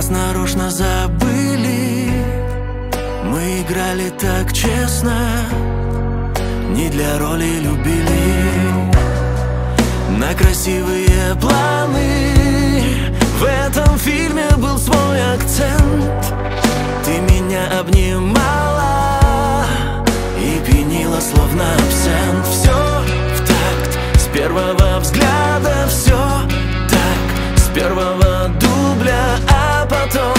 нас нарочно забыли. Мы играли так честно, не для роли любили. На красивые планы в этом фильме был свой акцент. Ты меня обнимала и пьянила, словно абсент. Все в такт, с первого взгляда все так, с первого дубля, а потом